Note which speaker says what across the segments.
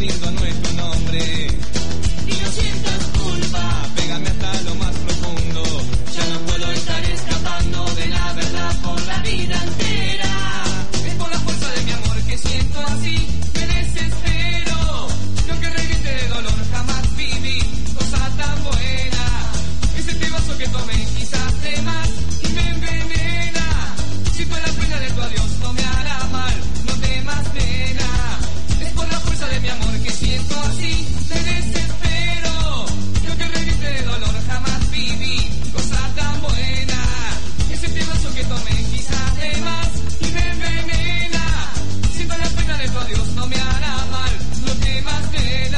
Speaker 1: poniendo nuestro nombre. Y no sientas culpa, pégame hasta lo más profundo. Ya no puedo estar escapando de la verdad por la vida entera. Es por la fuerza de mi amor que siento así, me desespero. Lo que regrete de dolor jamás viví, cosa tan buena. Es este vaso que tomé quizás de más y me envenena. Si fue la pena de tu adiós no me hará mal, no temas nena. Es por la fuerza de mi amor que siento así, me desespero. Lo que regrete de dolor jamás viví, cosa tan buena. Es este vaso que tomé quizás de más y me envenena. Si fue la pena de tu adiós no me hará mal, no temas nena.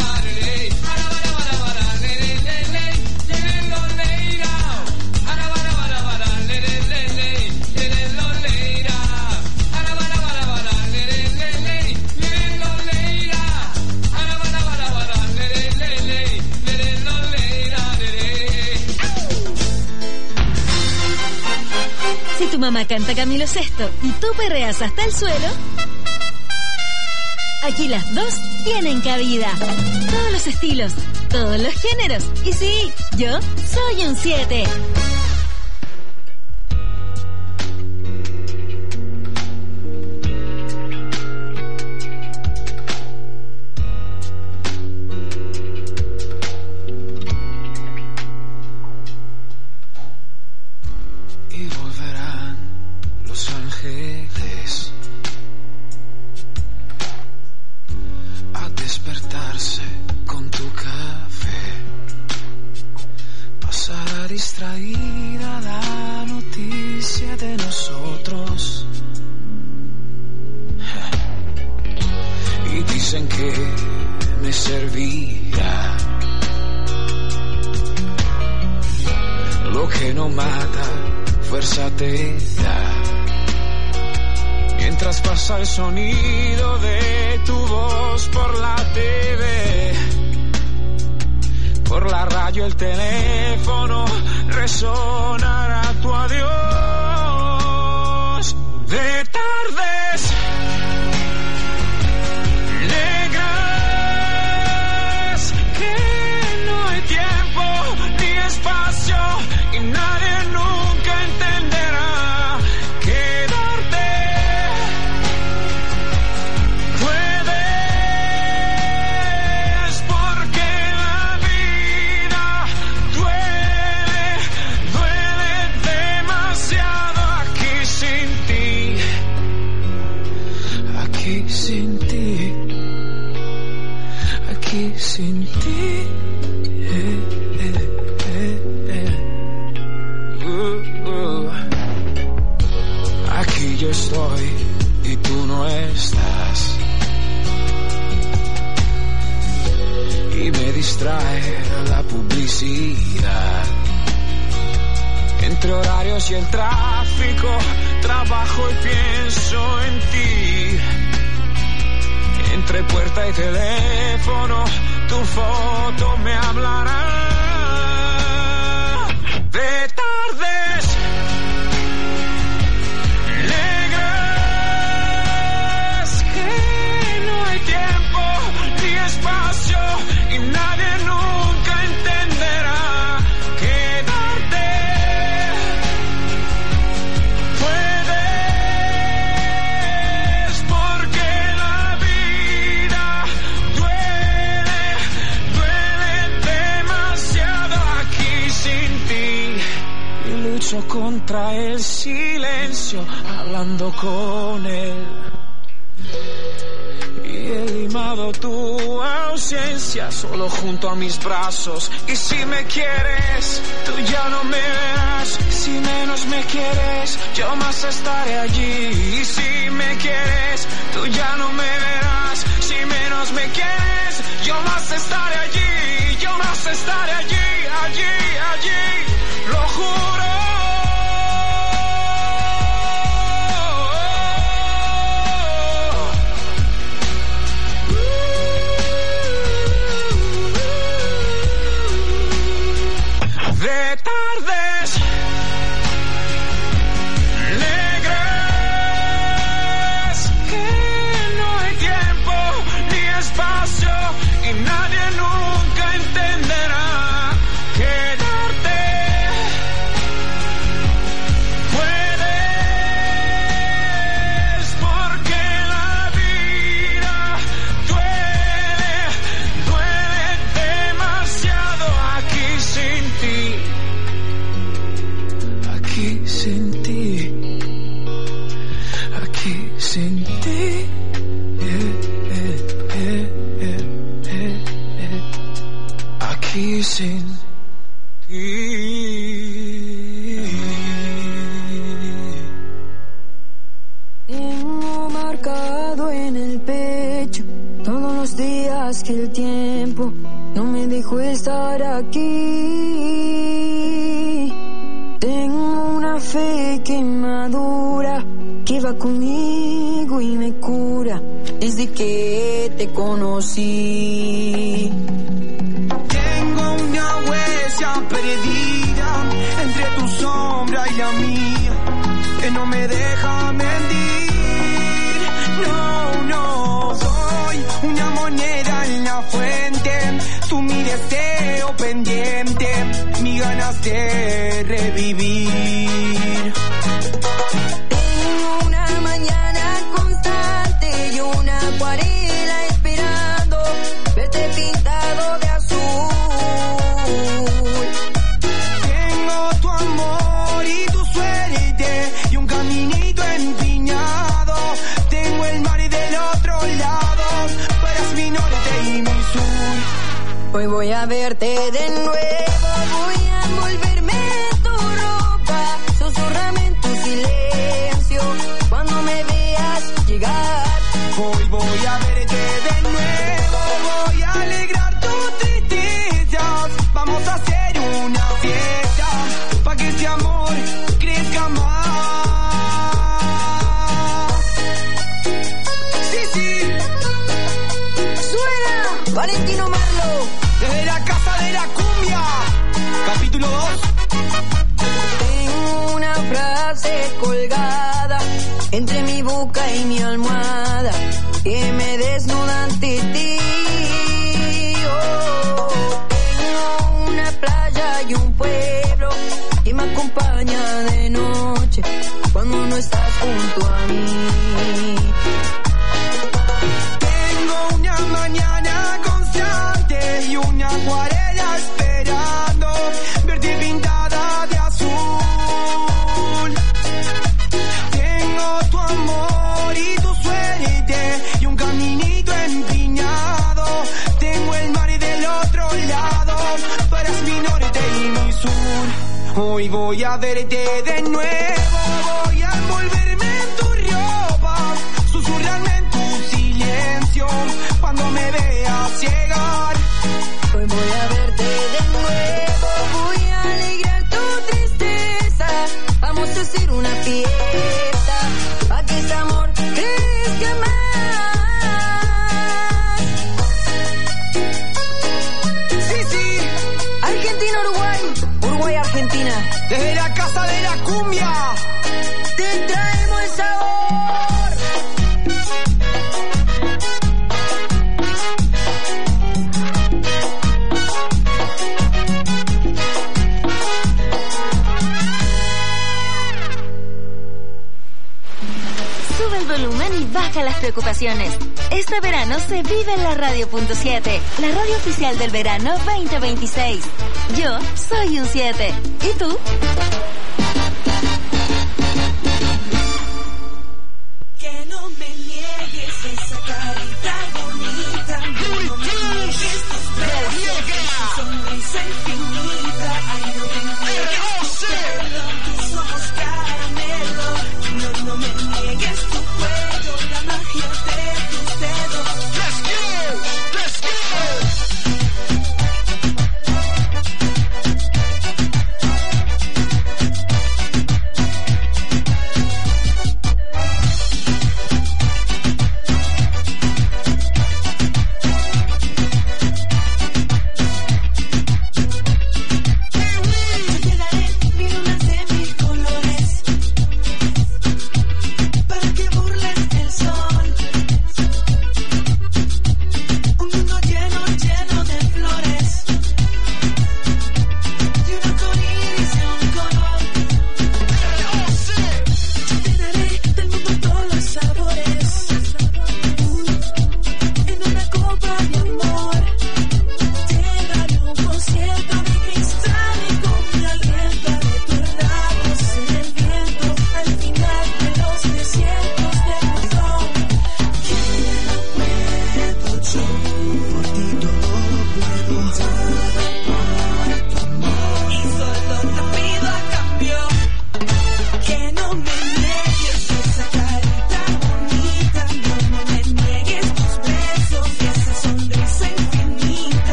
Speaker 2: Si tu mamá canta Camilo Sesto y tú perreas hasta el suelo, aquí las dos tienen cabida. Todos los estilos, todos los géneros. Y sí, yo soy un 7.
Speaker 3: A despertarse con tu café, pasará distraída la noticia de nosotros. Y dicen que me servirá lo que no mata, fuerza te da. Mientras pasa el sonido de tu voz por la TV, por la radio, el teléfono, resonará tu adiós. De tardes negras, que no hay tiempo ni espacio y nadie nunca entenderá. Sin ti, aquí sin ti, Aquí yo estoy y tú no estás, y me distrae la publicidad. Entre horarios y el tráfico, trabajo y pienso en ti. Entre puerta y teléfono, tu foto me hablará. De tardes negras, que no hay tiempo ni espacio y nadie nunca entenderá. Quedarte puedes porque la vida duele demasiado aquí sin ti. Y lucho contra el silencio, hablando con él. Y he limado tu ausencia solo junto a mis brazos. Y si me quieres, tú ya no me verás. Si menos me quieres, yo más estaré allí. Y si me quieres, tú ya no me verás. Si menos me quieres, yo más estaré allí. Yo más estaré allí, allí, allí. Lo juro. De tardes negras, que no hay tiempo ni espacio aquí sin ti.
Speaker 4: Tengo marcado en el pecho todos los días que el tiempo no me dejó estar aquí. Tengo una fe que madura, que va conmigo y me cura desde que te conocí.
Speaker 3: Tengo una huella perdida entre tu sombra y la mía, que no me deja mentir. No, no, soy una moneda en la fuente, tú mi deseo pendiente, mi ganas de revivir.
Speaker 4: Tengo una mañana constante y una acuarela esperando verte pintado de azul.
Speaker 3: Tengo tu amor y tu suerte y un caminito empinado. Tengo el mar del otro lado, tú eres mi norte y mi sur.
Speaker 4: Hoy voy a verte de nuevo, voy a envolverme en tu ropa, susurrame en tu silencio cuando me veas llegar.
Speaker 3: Hoy voy a verte de nuevo, voy a alegrar tus tristezas. Vamos a hacer una fiesta pa' que este amor crezca más. Sí, sí,
Speaker 4: ¡Suena! Valentino Marlo.
Speaker 3: desde la casa de la cumbia, capítulo 2.
Speaker 4: Tengo una frase colgada entre mi boca y mi almohada que me desnuda ante ti. Oh, tengo una playa y un pueblo que me acompaña de noche cuando no estás junto a mí.
Speaker 3: Tengo una mañana constante y una acuarela esperando verte pintada de azul. Tengo tu amor y tu suerte y un caminito empinado. Tengo el mar del otro lado, tú eres mi norte y mi sur. Hoy voy a verte de nuevo, voy a envolverme en tu ropa, susurrarme en tu silencio cuando me veas llegar.
Speaker 4: Hoy voy a verte de nuevo, voy a alegrar tu tristeza. Vamos a hacer una fiesta pa' que este amor crezca más.
Speaker 3: Sí, sí,
Speaker 4: Argentina, Uruguay, Uruguay, Argentina.
Speaker 3: desde la casa de la cumbia.
Speaker 4: Te traemos el sabor.
Speaker 2: Sube el volumen y baja las preocupaciones. Este verano se vive en la Radio.7, la radio oficial del verano 2026. Yo soy un 7. ¿Y tú?
Speaker 5: Que no me niegues esa carita bonita, no me niegues tus besos, tu sonrisa infinita, ay no me niegues tu pelo, tus ojos caramelo, no me niegues tu cuello, la magia de tus dedos. Let's go, let's go.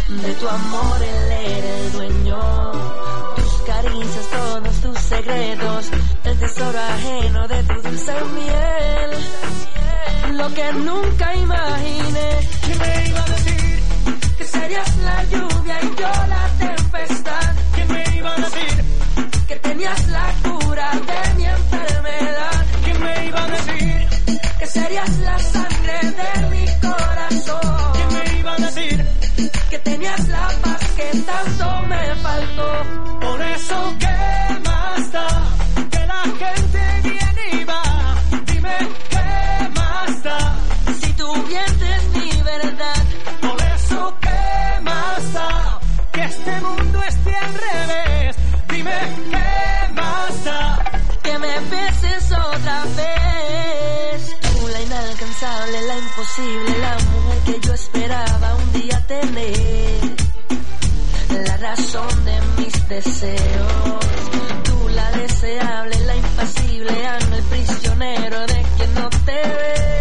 Speaker 6: De tu amor él era el dueño. Tus caricias, todos tus secretos, el tesoro ajeno de tu dulce miel. Lo que nunca imaginé,
Speaker 3: ¿Quién me iba a decir
Speaker 6: que serías la lluvia y yo la tempestad?
Speaker 3: ¿Quién me iba a decir
Speaker 6: Que tenías la cura de mi enfermedad.
Speaker 3: ¿Quién me iba a decir
Speaker 6: Que serías la sangre de mi corazón.
Speaker 3: ¿Quién me iba a decir
Speaker 6: Que tenías la paz que tanto me faltó.
Speaker 3: Por eso, ¿qué más da? Que la gente viene y va. Dime, ¿qué más da?
Speaker 6: Si tu vientre es mi verdad.
Speaker 3: Por eso, ¿qué más da? Que este mundo esté al revés. Dime, ¿qué más da?
Speaker 6: Que me beses otra vez. Tú, la inalcanzable, la imposible, la mujer que yo esperaba un día tener. La razón de mis deseos. Tú, la deseable, la impasible, ángel prisionero de quien no te ve.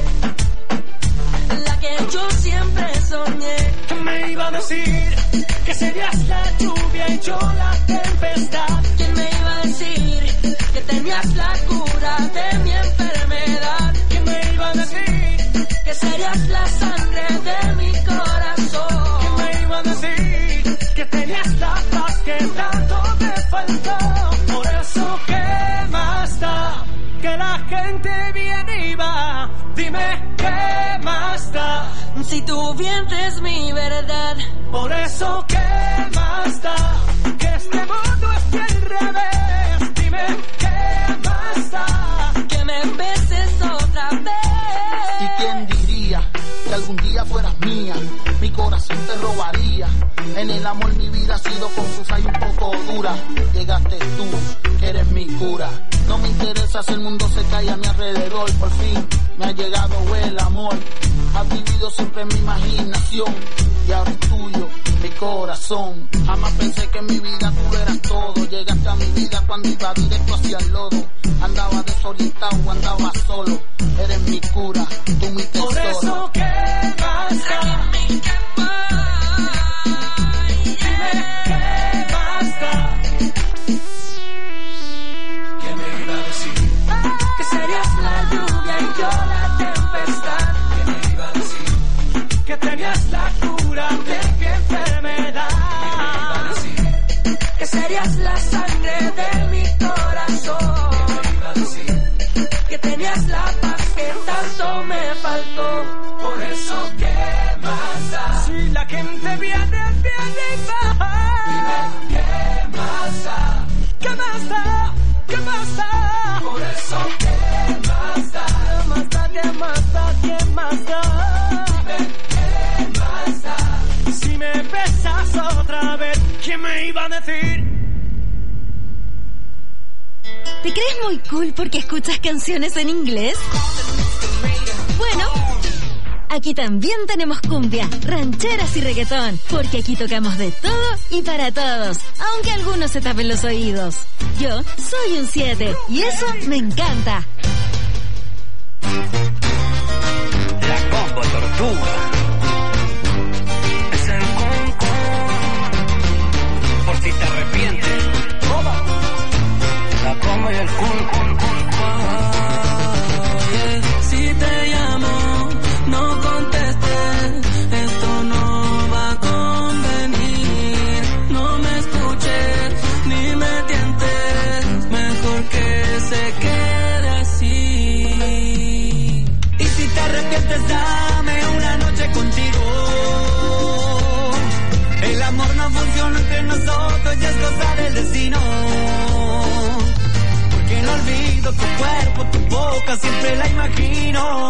Speaker 6: La que yo siempre soñé.
Speaker 3: ¿Quién me iba a decir que serías la lluvia y yo la tempestad?
Speaker 6: ¿Quién me iba a decir que tenías la cura de mi enfermedad?
Speaker 3: ¿Quién me iba a decir
Speaker 6: Que serías la sangre de mi corazón.
Speaker 3: ¿Quién me iba a decir que tenías la paz que tanto me faltó? Por eso, ¿qué más da? Que la gente viene y va. Dime, ¿qué más da?
Speaker 6: Si tu vientre es mi verdad.
Speaker 3: Por eso, ¿qué más da? Que este mundo esté al revés. Dime, ¿qué más da?
Speaker 6: Que me beses otra vez.
Speaker 7: ¿Y quién diría que algún día fueras mía? Mi corazón te robaría. En el amor mi vida ha sido confusa y un poco dura. Llegaste tú, que eres mi cura. No me interesa si el mundo se cae a mi alrededor. Por fin me ha llegado el amor. Has vivido siempre en mi imaginación y ahora es tuyo mi corazón. Jamás pensé que en mi vida tú eras todo. Llegaste a mi vida cuando iba directo hacia el lodo. Andaba desorientado, andaba solo. Eres mi cura, tú mi tesoro.
Speaker 3: Por eso, ¿qué más da? Dime, ¿qué más da? ¿Quién me iba a decir
Speaker 6: que serías la lluvia y yo la tempestad?
Speaker 3: ¿Quién me iba a decir que tenías la cura de mi enfermedad? ¿Quién me iba a decir
Speaker 6: Que serías la sangre de mi corazón.
Speaker 3: ¿Quién me iba a decir
Speaker 6: Que tenías la paz que tanto me faltó.
Speaker 3: por eso, ¿qué más da? Si la gente viene y va. Dime, ¿qué más da? ¿Qué más da? ¿Qué más da? Por eso, ¿qué más da?
Speaker 6: ¿Qué más da? ¿Qué más da? ¿Qué más da?
Speaker 3: Dime, ¿qué más da? Si me besas otra vez, ¿quién me iba a decir?
Speaker 2: ¿Te crees muy cool porque escuchas canciones en inglés? Bueno, aquí también tenemos cumbia, rancheras y reggaetón, porque aquí tocamos de todo y para todos, aunque algunos se tapen los oídos. Yo soy un 7 y eso me encanta.
Speaker 1: La combo tortuga. Es el concón. Por si te arrepientes. La combo y el concón.
Speaker 5: Si te llamo, no contestes, esto no va a convenir. No me escuches, ni me tientes, mejor que se quede así. Y si te arrepientes, dame una noche contigo. El amor no funciona entre nosotros y es cosa del destino. Porque no olvido tu cuerpo, tu boca, siempre la imagino.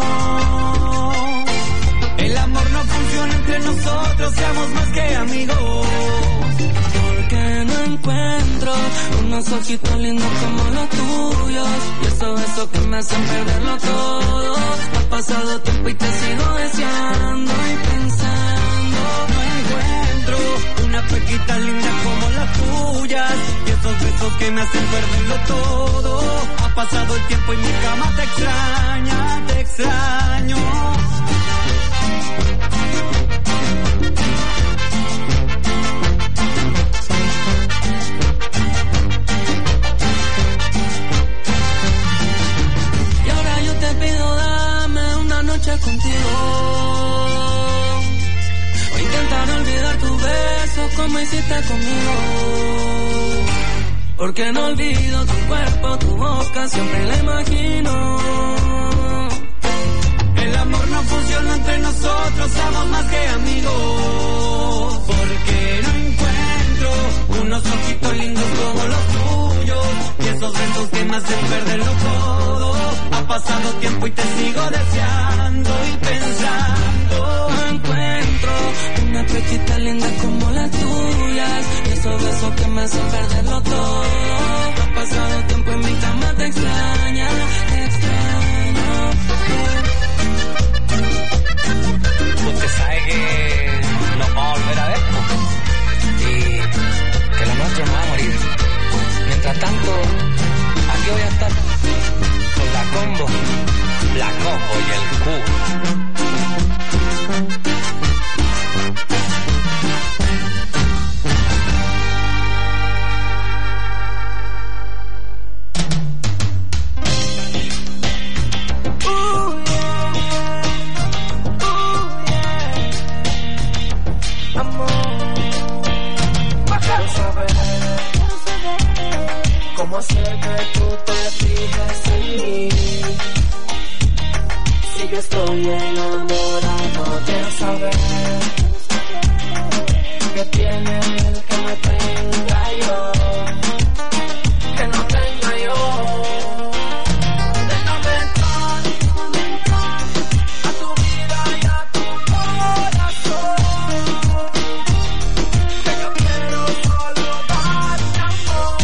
Speaker 5: El amor no funciona entre nosotros, seamos más que amigos. Porque no encuentro unos ojitos lindos como los tuyos. Y esos besos que me hacen perderlo todo. Ha pasado tiempo y te sigo deseando y pensando. No encuentro una pequita linda como las tuyas. Y esos besos que me hacen perderlo todo. Ha pasado el tiempo y mi cama te extraña, te extraño.
Speaker 6: beso como hiciste conmigo. Porque no olvido tu cuerpo, tu boca, siempre la imagino. El amor no funciona entre nosotros, somos más que amigos. Porque no encuentro unos ojitos lindos como los tuyos, y esos besos que me hacen perderlo todo. Ha pasado tiempo y te sigo deseando y pensando. No encuentro una pechita linda como las tuyas, y esos besos que me hacen perderlo todo. Ha pasado tiempo y mi cama te extraña, te extraño.
Speaker 1: Usted sabe que nos vamos a volver a ver, y que lo nuestro no va a morir. Mientras tanto, aquí voy a estar con la combo y el cubo.
Speaker 6: ¿Cómo hacer que tú te fijes en mí? Si yo estoy enamorado, quiero saber qué tiene el que me tenga yo, que no tenga yo. Déjame entrar a tu vida y a tu corazón, que yo quiero solo darte amor.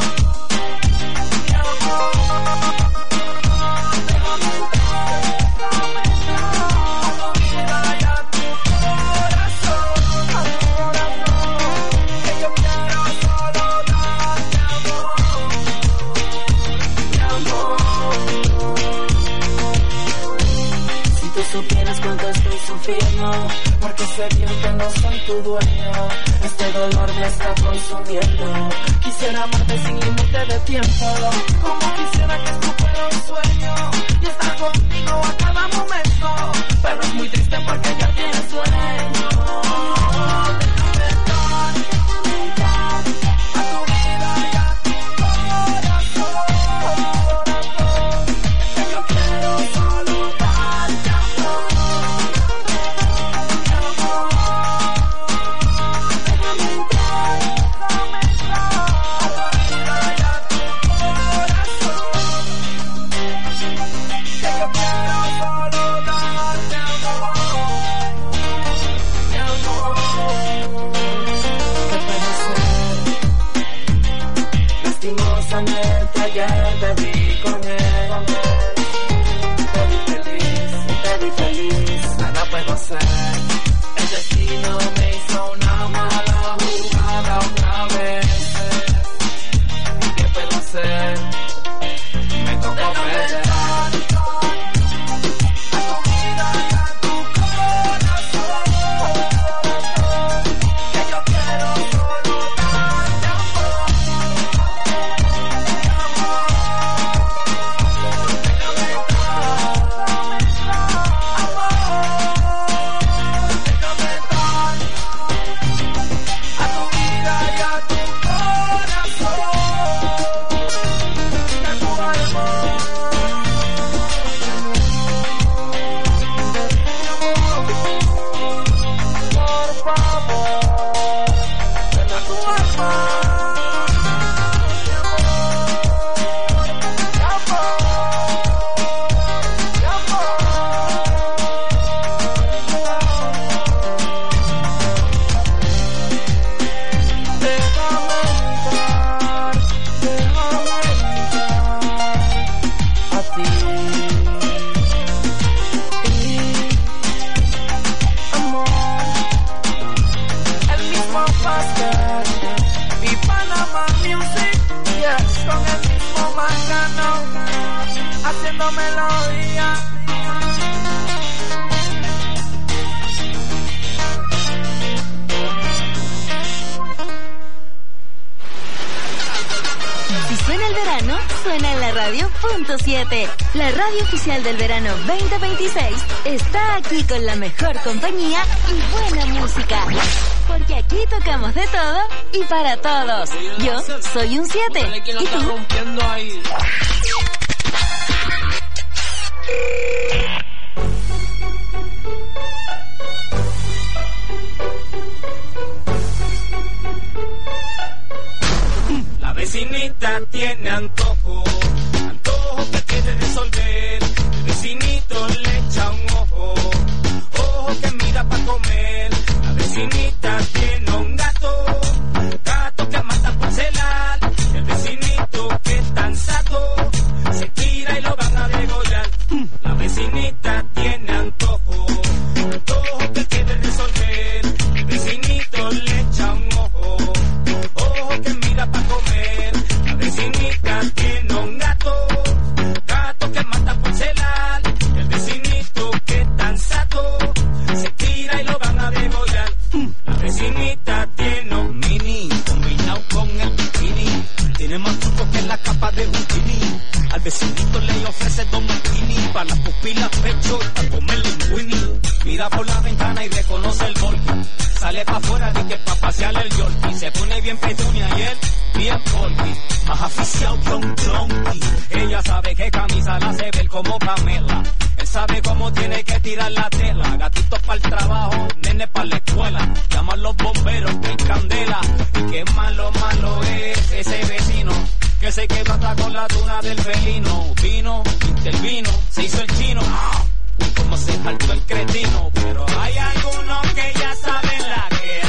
Speaker 6: Supieras cuánto estoy sufriendo, porque sé bien que no soy tu dueño. Este dolor me está consumiendo. Quisiera amarte sin límite de tiempo, como quisiera que esto fuera un sueño y estar contigo a cada momento. Pero es muy triste porque ya tienes sueño. Déjame entrar a tu vida y a tu corazón, que yo quiero solo darte amor. Lastimosamente ayer te vi con él, te vi feliz, nada puedo hacer. El destino me hizo una mala jugada otra vez. ¿Y qué puedo hacer? Me tocó perder. Haciendo melodía.
Speaker 2: Si suena el verano, suena en la radio .7. La radio oficial del verano 2026 está aquí con la mejor compañía y buena música. Porque aquí Aquí tocamos de todo y para todos. Yo soy un 7. ¿Y tú?
Speaker 3: Rompiendo ahí.
Speaker 1: La vecinita tiene antojo que quiere resolver. El vecinito le echa un ojo que mira pa' comer. La vecinita tiene un gato que mata por celar. El vecinito que es tan sato se tira y lo van a degollar. La vecinita tiene antojo que quiere resolver. El vecinito le echa un ojo que mira pa' comer. La vecinita tiene un gato que mata por celar. El vecinito que es tan sato se tira y lo van a degollar. La vecinita tiene un mini combinado con el bikini. Tiene más truco que la capa de Houdini. Al vecinito le ofrece dos martini para las pupilas pecho y para comer linguini. Mira por la ventana y reconoce el volky. Sale pa' afuera de que pa' pasear el yorkie. Se pone bien petunia y él bien porky. Más aficiado que un junkie. Ella sabe que camisa la hace ver como Pamela. Él sabe cómo tiene que tirar la tela. Gatitos para el trabajo, nene para la escuela. Llama a los bomberos que hay candela. Y qué malo es ese vecino que se quedó hasta con la tuna del felino. Vino, intervino, se hizo el chino. Y como se saltó el cretino. Pero hay algunos que ya saben la que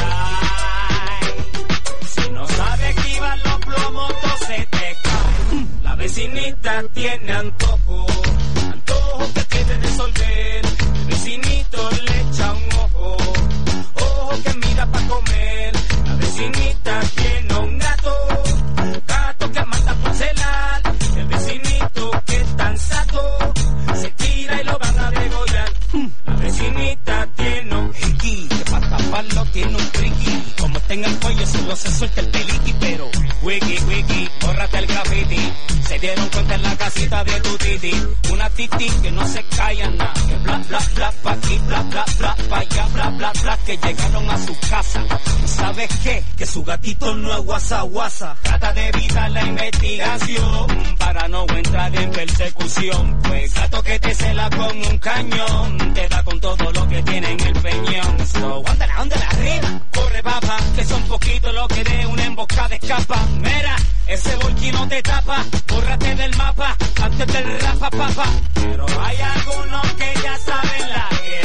Speaker 1: hay. Si no sabes esquivar los plomos, se te cae. La vecinita tiene antojo que quiere resolver. El vecinito le echa un ojo que mira pa' comer. La vecinita tiene un gato que mata por celar. El vecinito que es tan sato se tira y lo van a degollar. La vecinita tiene un hiki, que pa' taparlo tiene un triqui. Como está en el cuello solo se suelta el peliqui. Pero wiki, bórrate el graffiti. Se dieron cuenta en la casita de tu titi. Una titi que no se calla nada. Que bla bla bla pa' aquí, bla bla bla pa' allá, bla bla bla. Que llegaron a su casa. ¿Y sabes qué? Que su gatito no es guasa. Trata de evitar la investigación para no entrar en persecución. Pues gato que te cela con un cañón te da con todo lo que tiene en el peñón. So, ándale arriba, corre papá, que son poquitos los que de una emboscada escapa. Mira, ese volquino te tapa, bórrate del mapa antes del rapa papá. Pero hay algunos que ya saben la que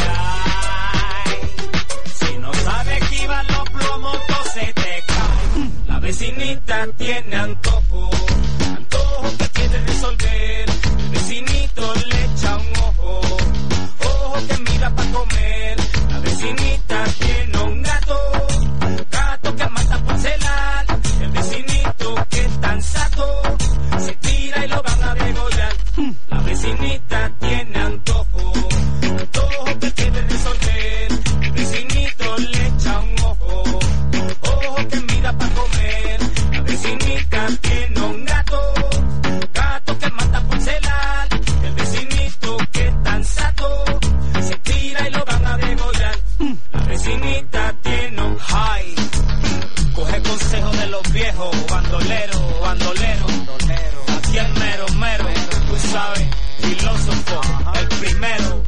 Speaker 1: hay. Si no sabes esquivar los plomos, se te cae. La vecinita tiene antojo que quiere resolver. El vecinito le echa un ojo que mira pa' comer. La vecinita tiene un gato que mata por celar. El vecinito que es tan sato se tira y lo van a degollar. La vecinita tiene antojo que quiere resolver. El vecinito le echa un ojo que mira pa' comer. La vecinita tiene un gato que mata por celar. El vecinito que es tan sato se tira y lo van a degollar. La vecinita tiene un high. Coge consejo de los viejos, bandolero. Aquí el mero, tú sabes, filósofo, el primero.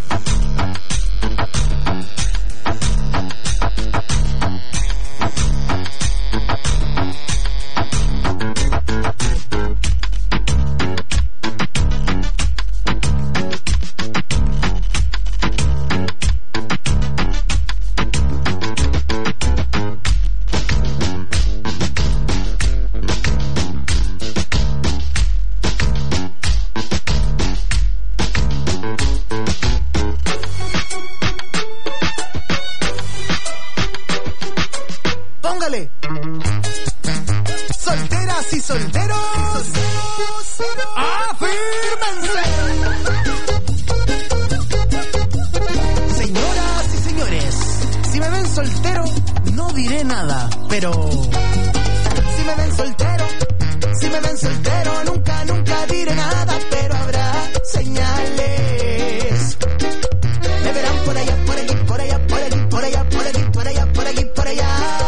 Speaker 7: Solteras y solteros, afírmense. Señoras y señores, si me ven soltero, no diré nada, pero si me ven soltero, nunca diré nada, pero habrá señales. Me verán por allá, por allí, por allá, por allí, por allá, por allí, por allá, por allí, por allá.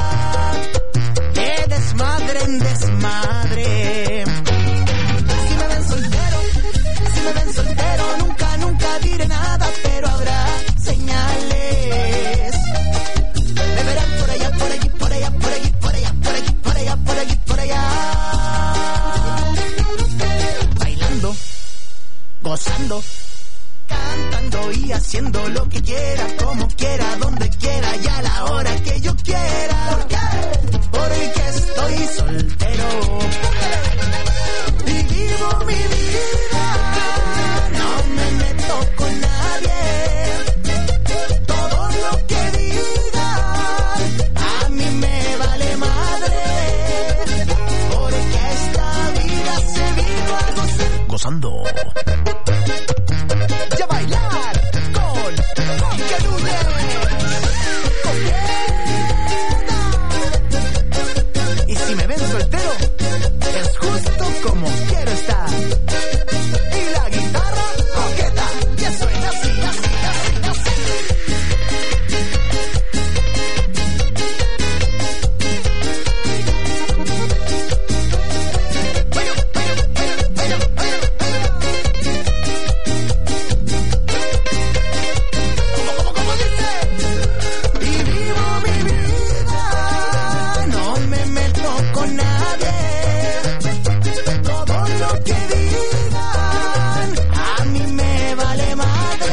Speaker 8: haciendo lo que quiera, como quiera, donde quiera y a la hora que yo quiera. ¿Por qué? Porque estoy soltero y vivo mi vida, no me meto con nadie, todo lo que digan a mí me vale madre, porque esta vida se vino a gozar. Gozando. Ya bailar con Calude. Y si me ven soltero, es justo como quiero estar. Y la guitarra coqueta, ya suena así, así, así, así. ¿Cómo dice? Y vivo mi vida, no me meto con nadie, todo lo que digan a mí me vale madre,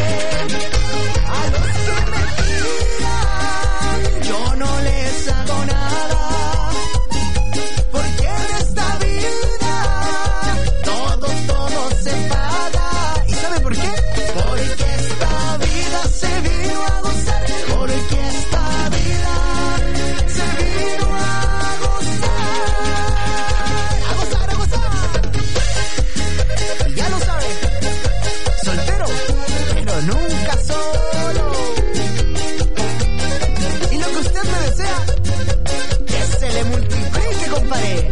Speaker 8: a los que me tiran yo no les hago nada, porque en esta vida todo se paga. ¿Y sabe por qué? Porque esta vida se vino a gozar, porque esta vida se vino a gozar, a gozar. Y ya lo sabe, soltero, pero nunca solo. Y lo que usted me desea, que se le multiplique, compadre.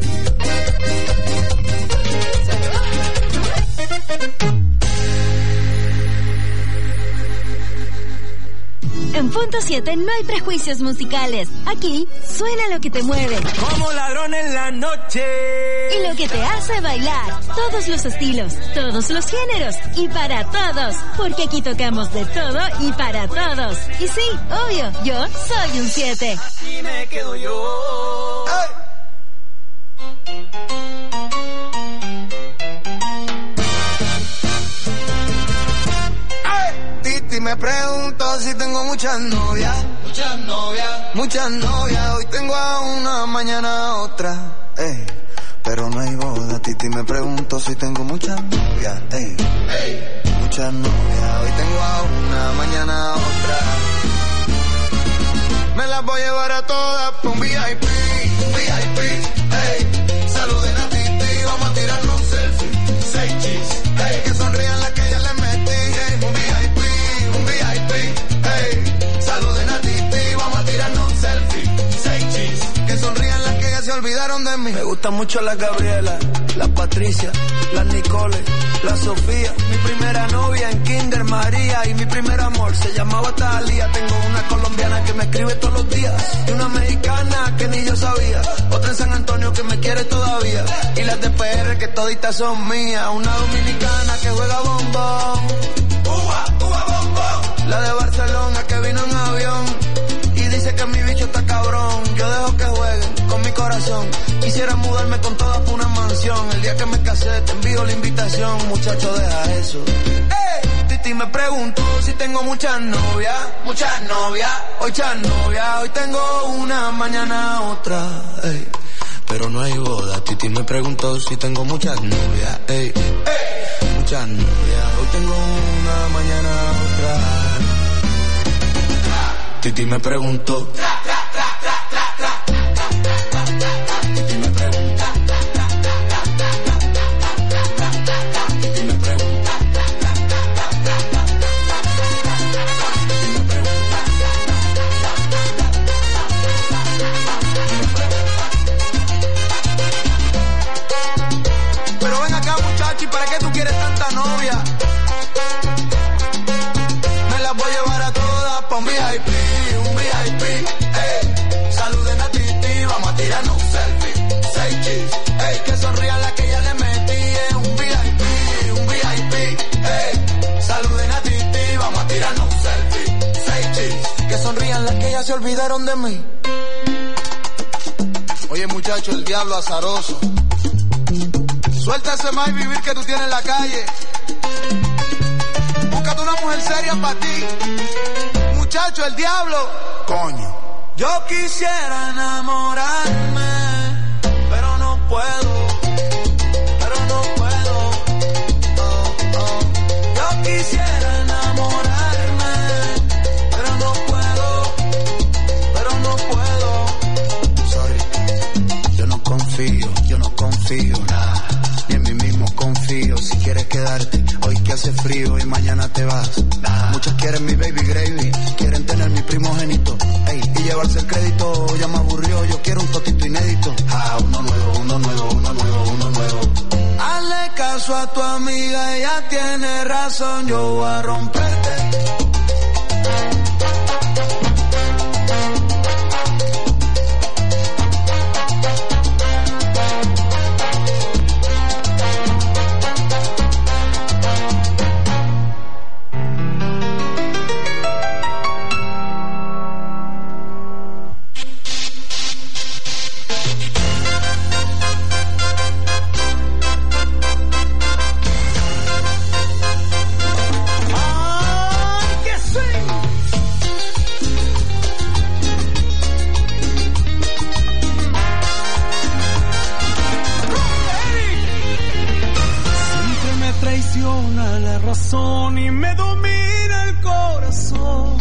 Speaker 2: En Punto 7 no hay prejuicios musicales. Aquí suena lo que te mueve
Speaker 3: Como ladrón en la noche.
Speaker 2: y lo que te hace bailar. Todos los estilos, todos los géneros y para todos. Porque aquí tocamos de todo y para todos. Y sí, obvio, yo soy un 7.
Speaker 3: Y me quedo yo.
Speaker 8: Titi me pregunto si tengo muchas novias. Muchas novias. Hoy tengo a una, mañana a otra. Pero no hay boda. Titi me pregunto si tengo muchas novias. Muchas novias. Hoy tengo a una, mañana a otra. Me las voy a llevar a todas pa' un VIP. Saluden a Titi, vamos a tirarnos un selfie. 6 cheese. Que sonrían las que ya les metí. Un VIP. Saluden a Titi, vamos a tirarnos un selfie. 6 cheese. Que sonrían las que ya se olvidaron de mí. Me gustan mucho las Gabriela, las Patricia, las Nicole, la Sofía. Mi primera novia en Kinder María y mi primer amor se llamaba Talía. Tengo una colombiana que me escribe todos los días y una mexicana que ni yo sabía. Otra en San Antonio que me quiere todavía y las de PR que toditas son mías. Una dominicana que juega bombón, la de Barcelona que vino en avión y dice que mi bicho está cabrón. Yo dejo que jueguen con mi corazón. Quisiera mudarme con todas por una mansión. El día que me casé te envío la invitación. Muchacho, deja eso. Titi me preguntó si tengo muchas novias. Hoy tengo una, mañana otra. Pero no hay boda. Titi me preguntó si tengo muchas novias. Muchas novias. Hoy tengo una, mañana otra. Titi me preguntó. Titi me preguntó. Titi me preguntó. Pero ven acá, muchachi, ¿para qué tú quieres tanta novia? Me las voy a llevar a todas pa' un VIP. Saluden a Titi, vamos a tirarnos un selfie. 6 cheese. Que sonrían las que ya le metí. Un VIP. Saluden a Titi, vamos a tirarnos un selfie. 6 cheese. Que sonrían las que ya se olvidaron de mí. Oye, muchacho, el diablo azaroso. Suelta ese más vivir que tú tienes en la calle. búscate una mujer seria para ti. Muchacho, el diablo. Coño.
Speaker 5: Yo quisiera enamorarme, pero no puedo. Yo quisiera enamorarme, pero no puedo.
Speaker 8: Sorry, yo no confío, nada, ni en mí mismo confío. Si quieres quedarte, hoy que hace frío y mañana te vas, nah. Muchas quieren mi baby gravy, quieren tener mi primogénito, ey, y llevarse el crédito, ya me aburrió, yo quiero un totito inédito. Uno nuevo.
Speaker 5: Hazle caso a tu amiga, ella tiene razón, yo voy a romperte.
Speaker 3: Y me domina el corazón.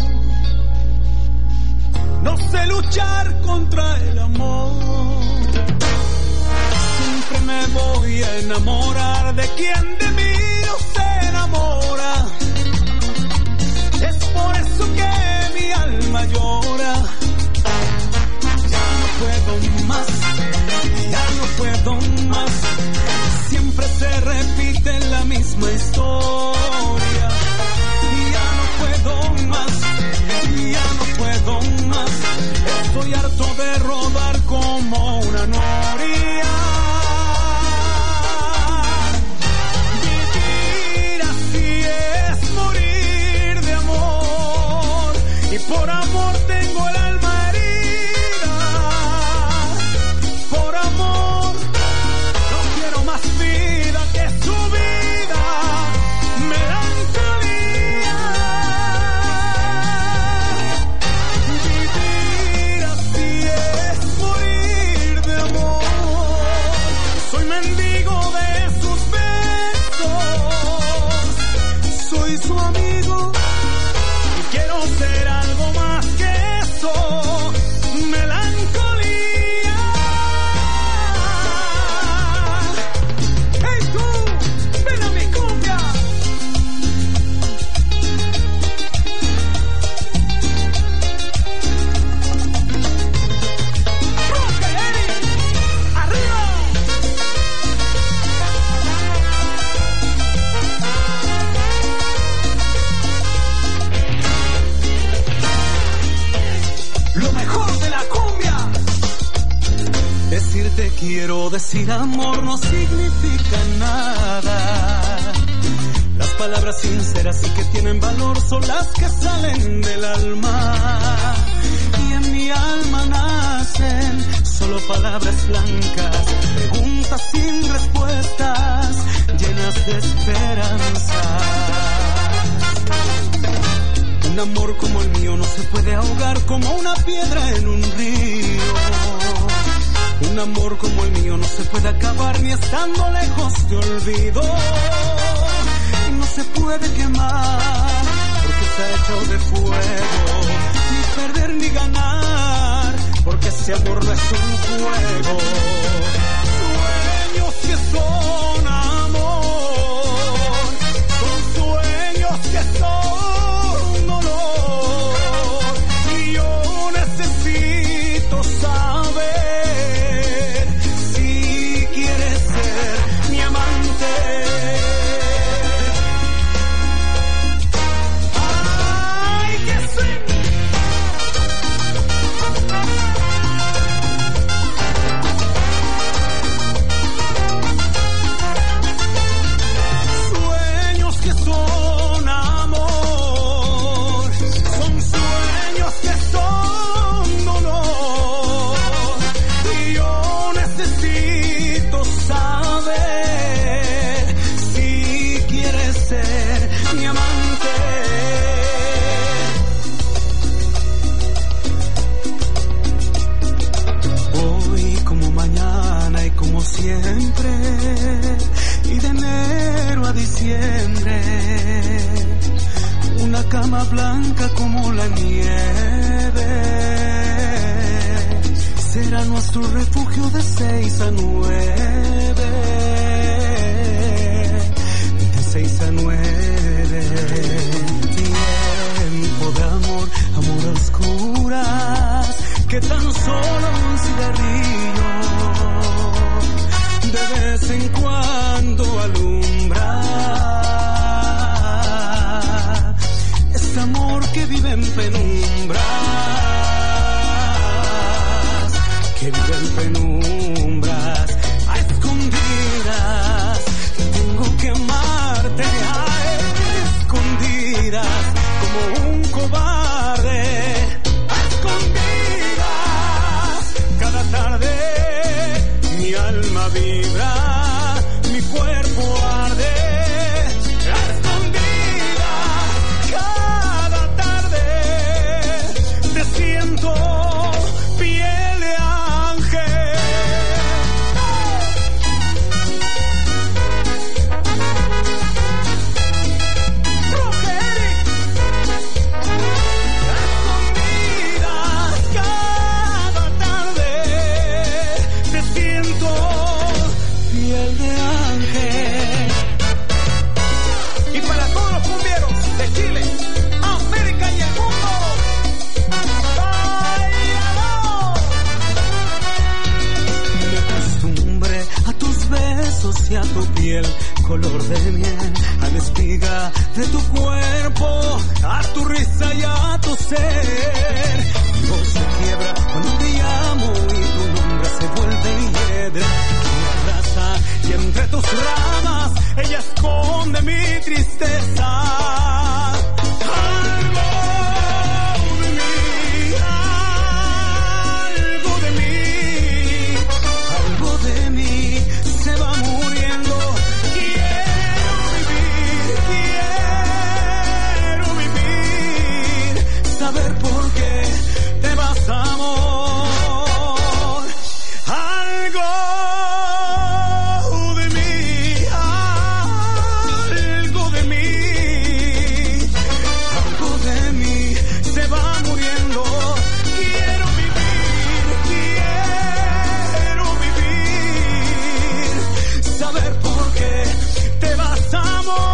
Speaker 3: No sé luchar contra el amor. Siempre me voy a enamorar de quien de mí no se enamora. Es por eso que mi alma llora. Ya no puedo más. Siempre se repite la misma historia. Estoy harto de rodar como una noria. Vivir así es morir de amor. Y por amor tengo el alma herida. Por amor no quiero más vida que su vida. Melancolía. Su amigo y quiero ser algo más que eso. Melancolía. Hey tú, ven a mi cumbia. Arriba. Lo mejor de la cumbia. Decirte quiero, decir amor no significa nada. Las palabras sinceras y que tienen valor son las que salen del alma. Y en mi alma nacen solo palabras blancas, preguntas sin respuestas, llenas de esperanza. Un amor como el mío no se puede ahogar como una piedra en un río. Un amor como el mío no se puede acabar ni estando lejos te olvido. Y no se puede quemar porque está hecho de fuego. Ni perder ni ganar porque ese amor no es un juego. Sueños que son amor, son sueños que son dolor. Y yo necesito saber si quieres ser mi amante. Ay, que sí. Sueños que son amor, son sueños que son dolor. como mañana y como siempre, y de enero a diciembre, una cama blanca como la nieve, será nuestro refugio de 6 a 9, de 6 a 9, tiempo de amor, amor a oscuras, que tan solo un cigarrillo de vez en cuando alumbra. Este amor que vive en penumbras, que vive en penumbras, a escondidas, tengo que amarte a escondidas, como un cobarde, a escondidas, cada tarde mi alma vibra, mi cuerpo arde, a escondidas, cada tarde te siento piel de ángel. Escondidas, cada tarde te siento piel de ángel. Y para todos los cumbieros de Chile, América y el mundo, ¡bailamos! Me acostumbré a tus besos y a tu piel, color de miel, a la espiga de tu cuerpo, a tu risa y a tu ser. Mi voz se quiebra cuando te llamo y tu nombre se vuelve hiedra. Me abraza y entre tus ramas ella esconde mi tristeza. Algo de mí se va muriendo. Quiero vivir, saber por qué te vas, amor. Algo de mí, algo de mí, algo de mí se va muriendo. Quiero vivir, saber por qué te vas, amor.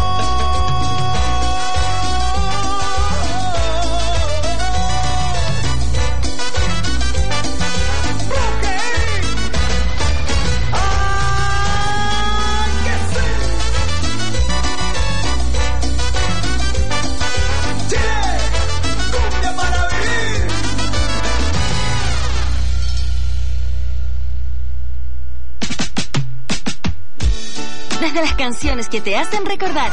Speaker 2: Desde las canciones que te hacen recordar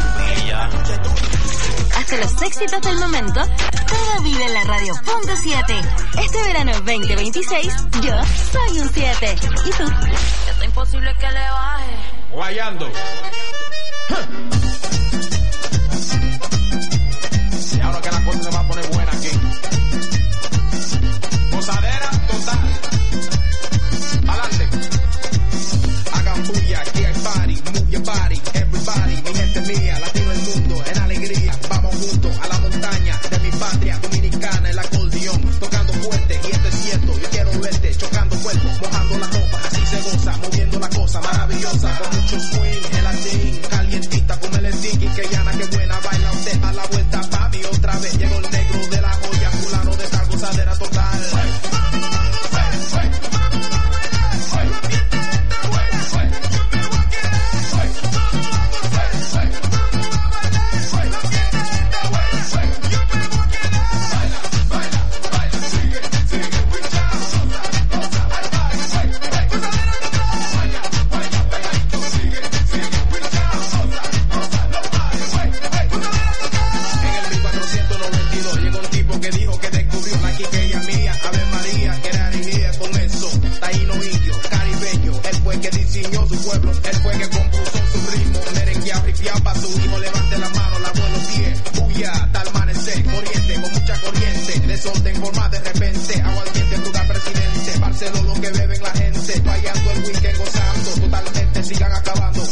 Speaker 2: hasta los éxitos del momento, todo vive en la radio. Punto 7. Este verano 2026, yo soy un 7. ¿Y tú?
Speaker 6: Está imposible que le baje.
Speaker 9: Guayando. Y ahora que la cosa se va a poner buena aquí. Posadera total. Adelante. Hagan bulla, aquí hay party. Move your body, everybody. Mi gente mía, latino el mundo, en alegría. Vamos juntos a la montaña de mi patria dominicana, el acordeón, tocando fuerte, y esto es cierto. Yo quiero verte, chocando cuerpos, mojando la ropa, así se goza, moviendo la cosa maravillosa, con mucho swing, el latín, calientita, con el sticky, que llana, que buena, baila usted a la vuelta, papi, otra vez, llegó el negro de la joya, fulano de esta gozadera total. que beben la gente, fallando el weekend, gozando, totalmente sigan acabando.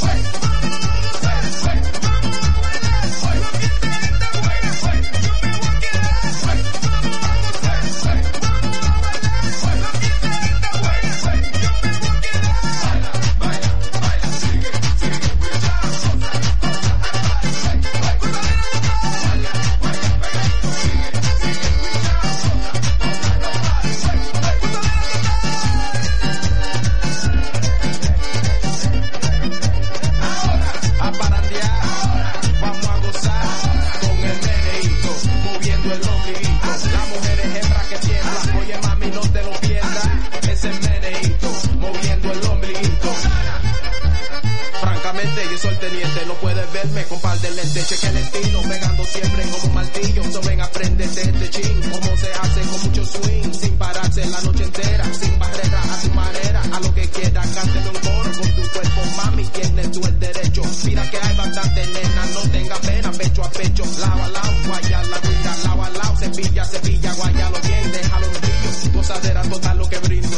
Speaker 9: Con par de lentes, cheque el estilo, pegando siempre como un martillo. So ven, apréndete este chin, cómo se hace con mucho swing, sin pararse la noche entera, sin barrera, a tu manera, a lo que quiera, cánteme un coro con tu cuerpo, mami, tienes tú el derecho. Mira que hay bastante nena, no tenga pena, pecho a pecho, lado a lado, guaya la guira, lado a lado, cepilla, cepilla, guayalo bien, déjalo en brillo, gozadera total lo que brindo.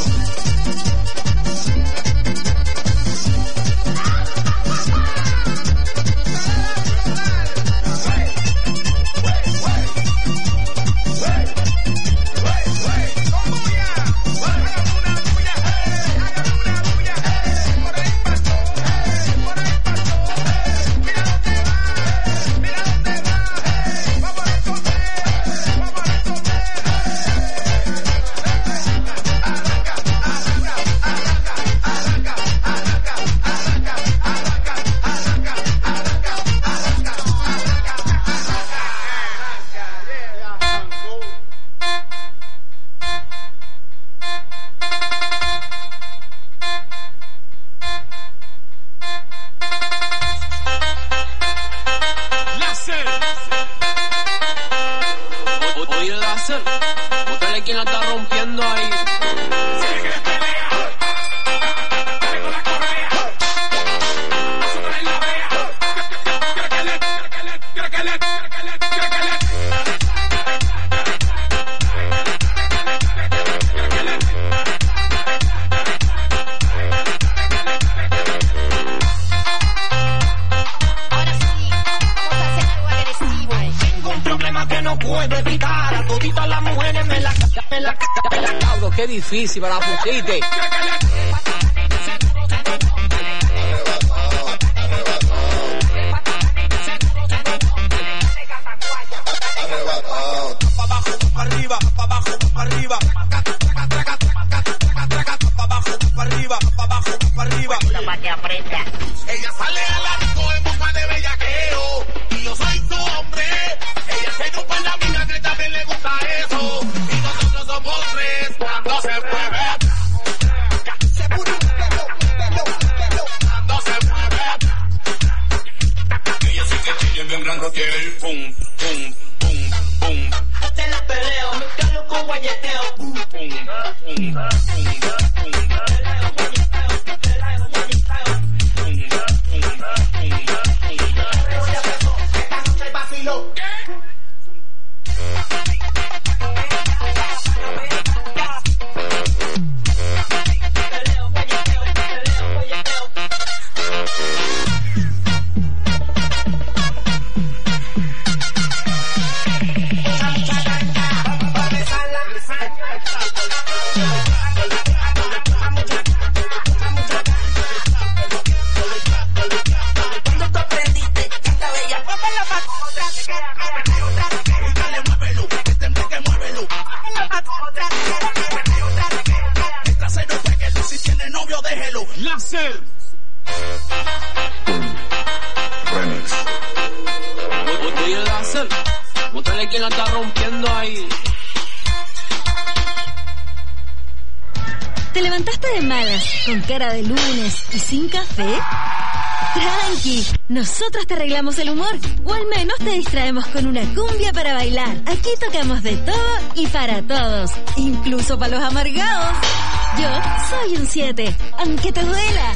Speaker 10: Qué difícil para la pusiste.
Speaker 8: Ella sale al arco en busca de bellaqueo y yo soy su hombre. Ella se dio con la amiga que también le gusta eso y nosotros somos tres cuando se mueve. Cuando se mueve. Ella sí que tiene bien gran rotel. Pum, pum, pum, pum.
Speaker 5: Te la peleo, me calo con guayeteo.
Speaker 8: Pum, pum, pum, pum.
Speaker 10: Mostrarle quién la está rompiendo ahí.
Speaker 2: ¿Te levantaste de malas, con cara de lunes y sin café? Tranqui, nosotros te arreglamos el humor, o al menos te distraemos con una cumbia para bailar. Aquí tocamos de todo y para todos, incluso para los amargados. Yo soy un 7, aunque te duela.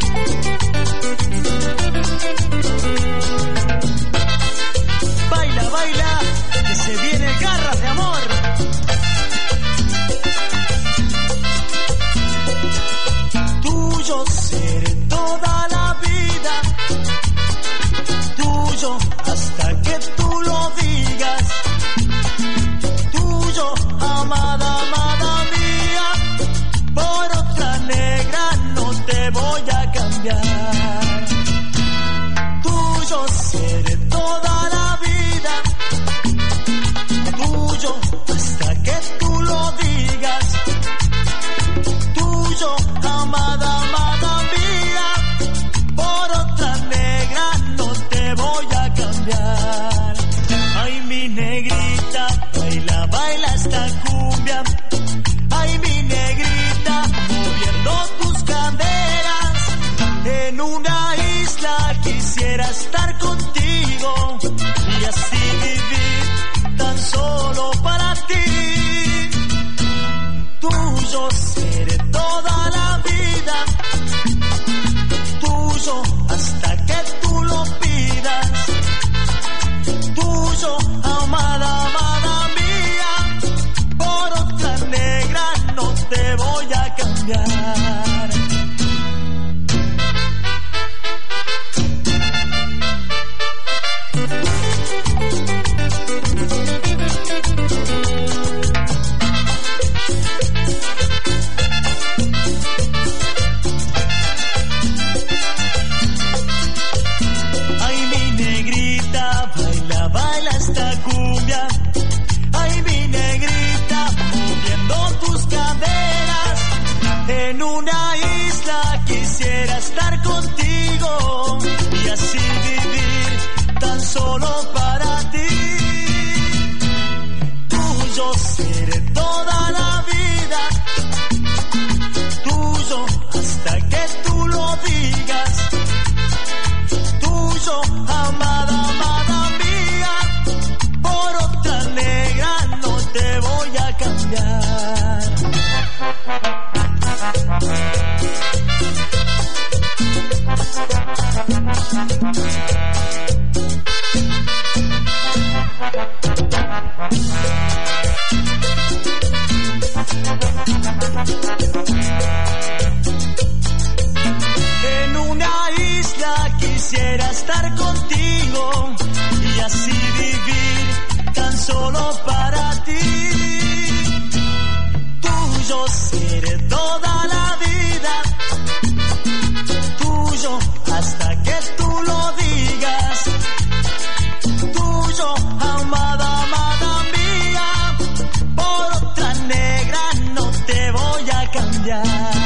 Speaker 6: Baila,
Speaker 11: baila, que se viene garras de amor. Tuyo seré toda la vida, tuyo hasta que tú lo digas. Tuyo, amada, amada mía, por otra negra no te voy a cambiar. Tuyo seré toda la vida, tuyo hasta que tú lo digas. Tuyo, amada, amada mía, por otra negra no te voy a cambiar. Ay, mi negrita, baila, baila esta cumbia. Ay, mi negrita, moviendo tus caderas. En una isla quisiera estar contigo y así vivir tan solo para ti. Tuyo seré toda la vida, tuyo hasta que tú lo pidas. Tuyo, amada, amada mía, por otra negra no te voy a cambiar. Ay, mi negrita, baila, baila esta cumbia. Ay, mi negrita, moviendo tus caderas. En una isla quisiera estar contigo y así vivir tan solo para ti. Tuyo seré toda la vida, tuyo hasta que tú lo digas. Tuyo, amada, amada mía, por otra negra no te voy a cambiar. En una isla quisiera estar contigo y así vivir tan solo para ti. Tuyo seré toda la vida, tuyo hasta que tú lo digas. Tuyo, amada, amada mía, por otra negra no te voy a cambiar.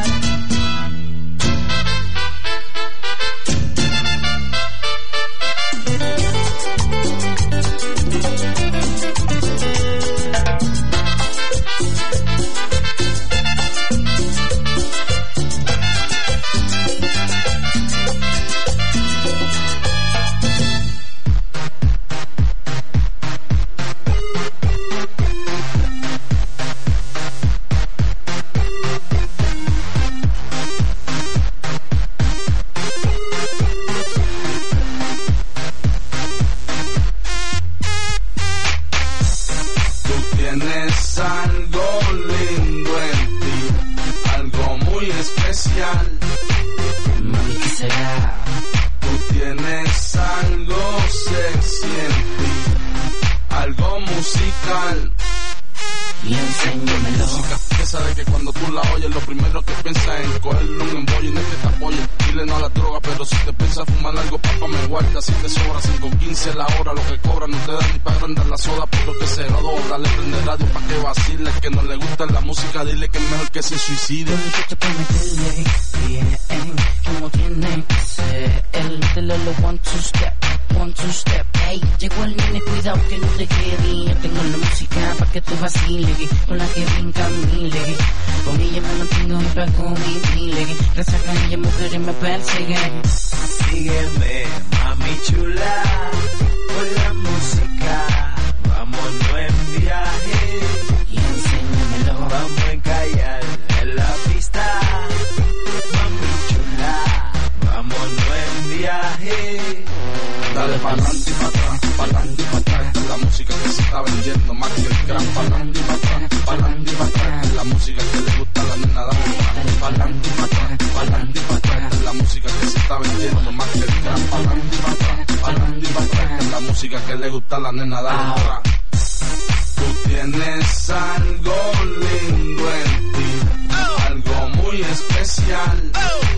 Speaker 12: Tienes algo lindo en ti, algo muy especial.
Speaker 13: Mami, ¿qué será?
Speaker 12: Tú tienes algo sexy en ti, algo musical.
Speaker 13: Y enséñamelo.
Speaker 12: Música que sabe que cuando tú la oyes, lo primero que piensas es en cogerle un embollo y no es que te apoye. Dile no a la droga, pero si te piensas fumar algo, papá, me guarda. Si te sobra 5.15 la hora, lo que cobra no te da ni para agrandar la soda, pero que se lo dale, prende radio pa' que vacile. Que no le gusta la música, dile que es mejor que se suicide.
Speaker 13: Yo te meterle bien, como tiene que ser. Dile lo 1, 2 step, 1, 2 step. Ey, llegó el nene, cuidado que no te quede. Yo tengo la música pa' que tú vaciles, con la que brinca mile. Con ella me mantengo en paz con mi mile. Resaca ella, mujeres me persiguen.
Speaker 14: Sígueme, mami chula, con la música. Vámonos en viaje
Speaker 13: y enséñamelo.
Speaker 14: Vamos a encallar en la pista. Mami chula, vámonos en viaje.
Speaker 12: Dale pa'lante y pa' atrás, pa'lante y pa' atrás. que le gusta a la nena, dale tra. Tú tienes algo lindo en ti, algo muy especial.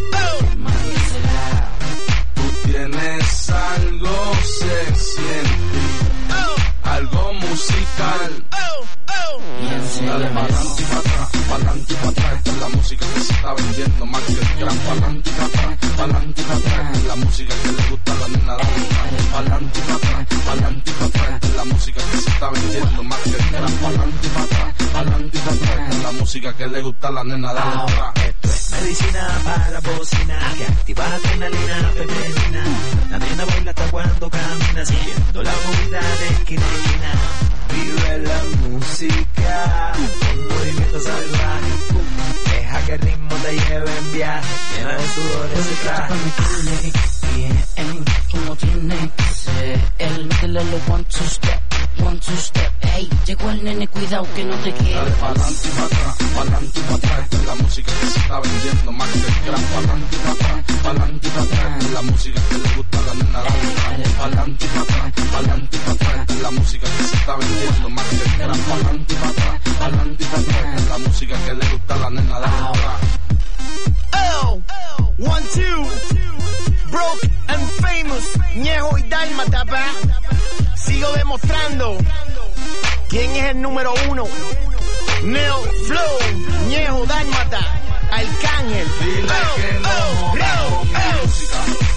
Speaker 12: Tú tienes algo sexy en ti, algo musical. Dale pa'lante y pa' atrás, pa'lante y pa' atrás. Esta es la música que se está vendiendo más que el gran. Pa'lante y pa' atrás, pa'lante y pa' atrás. Esta es la música que le gusta a la nena, dale pa'lante y pa' atrás, pa'lante y pa' atrás. Esta es la música que se está vendiendo más que el gran. Pa'lante y pa' atrás, pa'lante y pa' atrás. Esta es la música que le gusta a la nena, dale atrás.
Speaker 14: Esto es medicina para la bocina que activa adrenalina femenina. La nena baila hasta cuando camina, siguiendo la movida de esquina a esquina. Vive la música, con movimiento salvaje. Deja que el ritmo te lleve en viaje, llena de sudores de traje.
Speaker 13: Bien, como tiene que ser. El métele los 1, 2 step, ey, llegó el nene, cuidado que no te quede.
Speaker 12: Dale pa'lante y pa' atrás, pa'lante y pa' atrás. Esta es la música que se está vendiendo más que el gran. Pa'lante y pa' atrás, pa'lante y pa' atrás. Esta es la música que le gusta a la nena, dale pa'lante y pa' atrás, pa'lante y pa' atrás. Esta es la música que se está vendiendo más que el gran. Pa'lante y pa' atrás, pa'lante y pa' atrás. Esta es la música que le gusta a la nena, dale atrás.
Speaker 11: Oh, 1, 2, broke and famous, Ñejo y Dálmata, pa. Sigo demostrando quién es el número 1. Neo Flow, Ñejo, Dálmata, Arcángel.
Speaker 12: Dile que no jodas con mi música.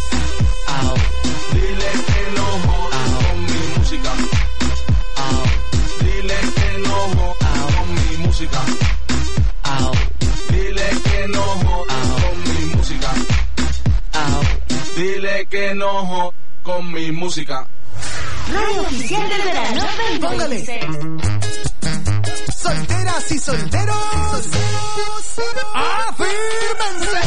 Speaker 12: Dile que no jodas con mi música. Dile que no jodas con mi música. Dile que no jodas con mi música. Dile que no jodas con mi música.
Speaker 2: Radio Oficial del Verano 2026.
Speaker 15: Solteras y solteros, afírmense.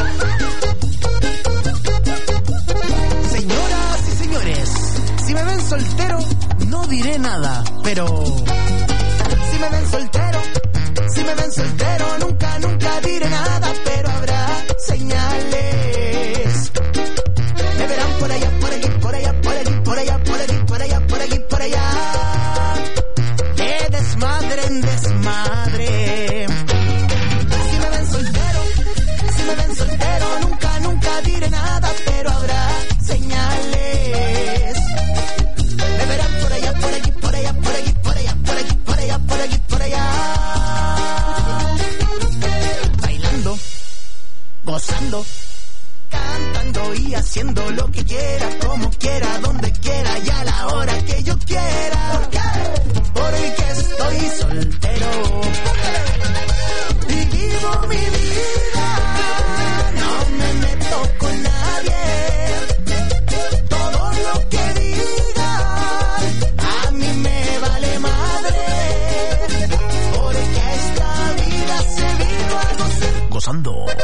Speaker 15: Señoras y señores, si me ven soltero, no diré nada, pero si me ven soltero, nunca diré nada, pero habrá señales. Me verán por allá, por allí, por allá, por allí, por allá, por allí, por allá, por allí, por allá. De desmadre en desmadre. Si me ven soltero, nunca diré nada, pero habrá señales. Me verán por allá, por allí, por allá, por allí, por allá, por allí, por allá, por allí, por allá. Bailando, gozando, cantando y haciendo lo que quiera, como quiera, donde quiera y a la hora que yo quiera. ¿Por qué? Porque estoy soltero y vivo mi vida. No me meto con nadie. Todo lo que digan a mí me vale madre. Porque esta vida se vino a gozar. Gozando.